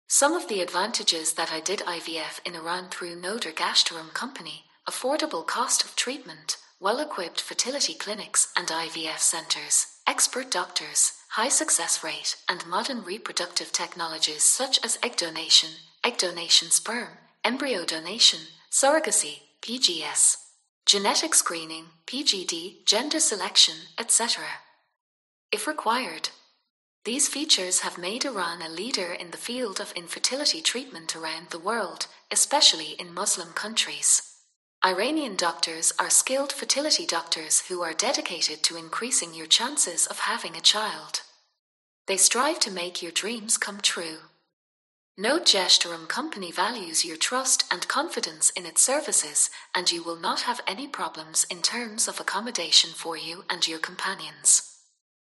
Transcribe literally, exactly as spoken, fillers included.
Some of the advantages that I did I V F in Iran through Noder Gashtarum Company: affordable cost of treatment, well-equipped fertility clinics and I V F centers, expert doctors, high success rate, and modern reproductive technologies such as egg donation, egg donation sperm, embryo donation, surrogacy, P G S, genetic screening, P G D, gender selection, et cetera. If required. These features have made Iran a leader in the field of infertility treatment around the world, especially in Muslim countries. Iranian doctors are skilled fertility doctors who are dedicated to increasing your chances of having a child. They strive to make your dreams come true. Noder Gashtarum Company values your trust and confidence in its services, and you will not have any problems in terms of accommodation for you and your companions.